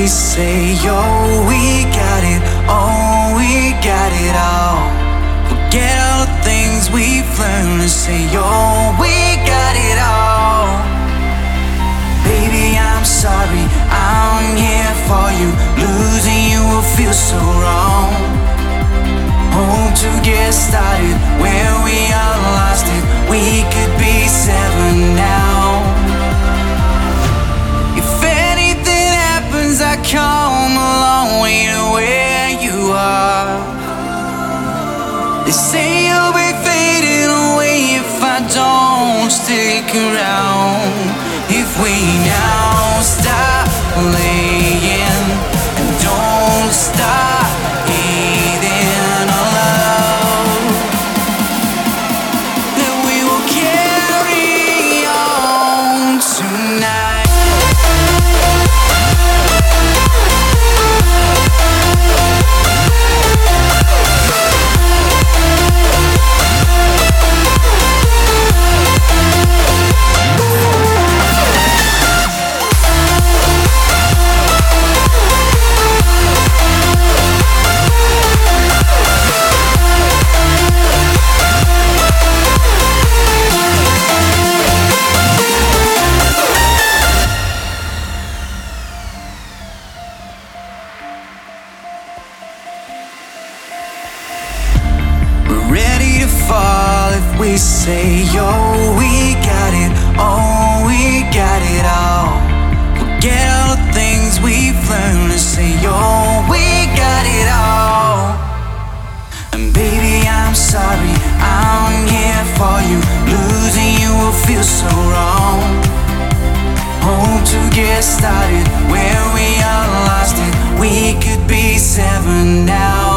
we say, oh, we got it, oh, we got it all. Forget all the things we've learned and say, oh, we got it all. Baby, I'm sorry, I'm here for you. Losing you will feel so wrong. Hope to get started where we all lost it. We could be seven now. If anything happens, I come along way to where you are. They say you'll be fading away if I don't stick around. If we now stop playing and don't stop hating our love, then we will carry on tonight. We say, oh, we got it, oh, we got it all. Forget all the things we've learned and say, oh, we got it all. And baby, I'm sorry, I'm here for you. Losing you will feel so wrong. Hope to get started where we all lost it. We could be seven now.